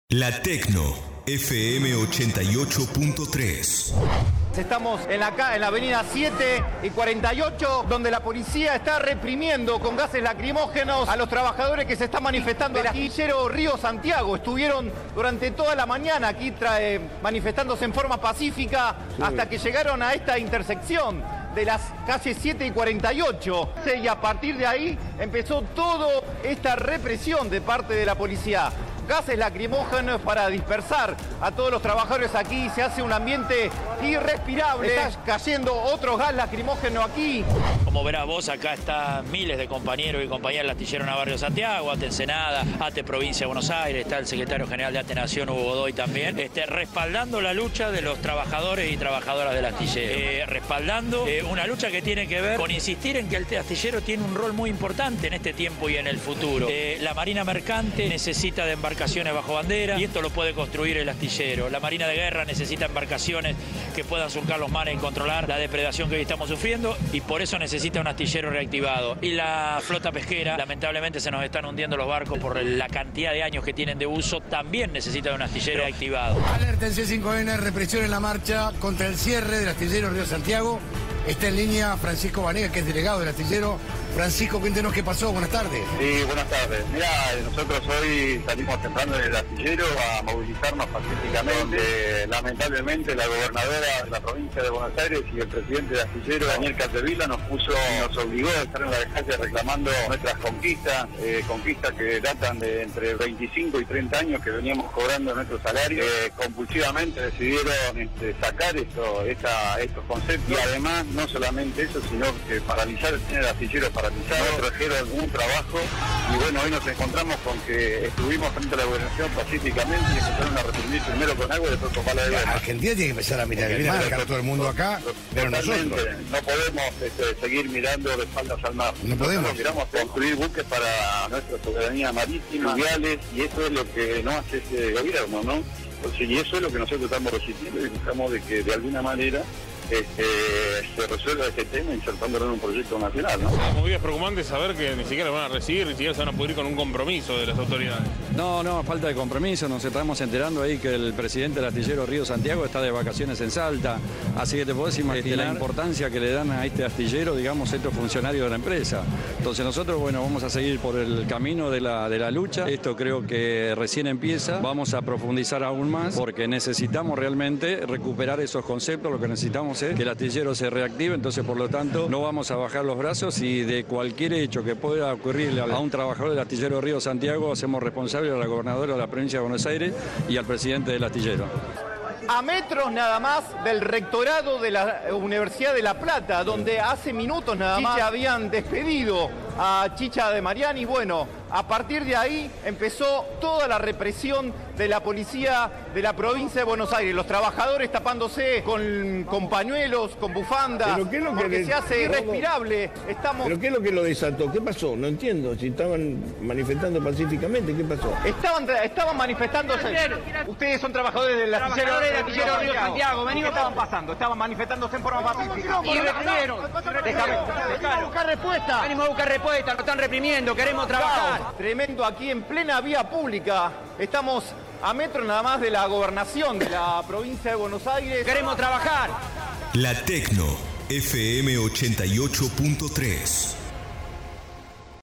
La Tecno FM 88.3. Estamos en la avenida 7 y 48, donde la policía está reprimiendo con gases lacrimógenos a los trabajadores que se están manifestando. El astillero Río Santiago estuvieron durante toda la mañana aquí manifestándose en forma pacífica hasta que llegaron a esta intersección de las calles 7 y 48. Y a partir de ahí empezó toda esta represión de parte de la policía. Gases lacrimógenos para dispersar a todos los trabajadores aquí. Se hace un ambiente irrespirable. Está cayendo otro gas lacrimógeno aquí. Como verás vos, acá están miles de compañeros y compañeras del astillero Navarro Santiago, ATE Ensenada, ATE Provincia de Buenos Aires, está el secretario general de ATE Nación, Hugo Godoy también, respaldando la lucha de los trabajadores y trabajadoras del astillero. Respaldando una lucha que tiene que ver con insistir en que el astillero tiene un rol muy importante en este tiempo y en el futuro. La Marina Mercante necesita de embarcaciones bajo bandera y esto lo puede construir el astillero. La Marina de Guerra necesita embarcaciones que puedan surcar los mares y controlar la depredación que hoy estamos sufriendo, y por eso necesita un astillero reactivado. Y la flota pesquera, lamentablemente se nos están hundiendo los barcos por la cantidad de años que tienen de uso, también necesita de un astillero reactivado. Alerta en C5N, represión en la marcha contra el cierre del astillero Río Santiago. Está en línea Francisco Vanega, que es delegado del astillero. Francisco, cuéntenos qué pasó. Buenas tardes. Sí, buenas tardes. Mirá, nosotros hoy salimos temprano del astillero a movilizarnos pacíficamente. Lamentablemente la gobernadora de la provincia de Buenos Aires y el presidente del astillero, Daniel Capdevila, nos obligó a estar en la calle reclamando nuestras conquistas, conquistas que datan de entre 25 y 30 años que veníamos cobrando nuestro salario. Compulsivamente decidieron sacar estos conceptos, y además no solamente eso, sino que paralizar el astillero paralizado, trajeron un trabajo, y bueno, hoy nos encontramos con que estuvimos frente a la gobernación pacíficamente y empezaron a reprimir primero con agua y después con bala de goma. Argentina tiene que empezar a mirar el mar, acá todo el mundo acá, pero nosotros no podemos seguir mirando de espaldas al mar. No podemos. Miramos construir buques para nuestra soberanía marítima, fluviales, y eso es lo que no hace este gobierno, ¿no? Y eso es lo que nosotros estamos resistiendo, y buscamos de que de alguna manera se resuelva este tema insertándolo en un proyecto nacional, ¿no? La movida es preocupante saber que ni siquiera van a recibir, ni siquiera se van a poder ir con un compromiso de las autoridades. No, falta de compromiso. Nos estamos enterando ahí que el presidente del astillero Río Santiago está de vacaciones en Salta, así que te podés imaginar la importancia que le dan a este astillero, digamos, estos funcionarios de la empresa. Entonces nosotros, bueno, vamos a seguir por el camino de la lucha. Esto creo que recién empieza, vamos a profundizar aún más, porque necesitamos realmente recuperar esos conceptos. Lo que necesitamos es que el astillero se reactive, entonces por lo tanto no vamos a bajar los brazos, y de cualquier hecho que pueda ocurrirle a un trabajador del astillero Río Santiago hacemos responsable a la gobernadora de la provincia de Buenos Aires y al presidente del astillero. A metros nada más del rectorado de la Universidad de La Plata, donde hace minutos nada más habían despedido a Chicha de Mariani. Bueno, a partir de ahí empezó toda la represión de la policía de la provincia de Buenos Aires. Los trabajadores tapándose con pañuelos, con bufandas, porque se hace irrespirable. ¿Pero qué es lo que lo desató? ¿Qué pasó? No entiendo. Si estaban manifestando pacíficamente, ¿qué passo? Estaban manifestándose. Ustedes son trabajadores del astillero Río Santiago. ¿Qué estaban pasando? Estaban manifestándose en forma pacífica. Y reprimieron. Venimos a buscar respuesta. Venimos a buscar respuesta, nos están reprimiendo, queremos trabajar. Tremendo aquí en plena vía pública. Estamos a metros nada más de la gobernación de la provincia de Buenos Aires. Queremos trabajar. La Tecno FM 88.3.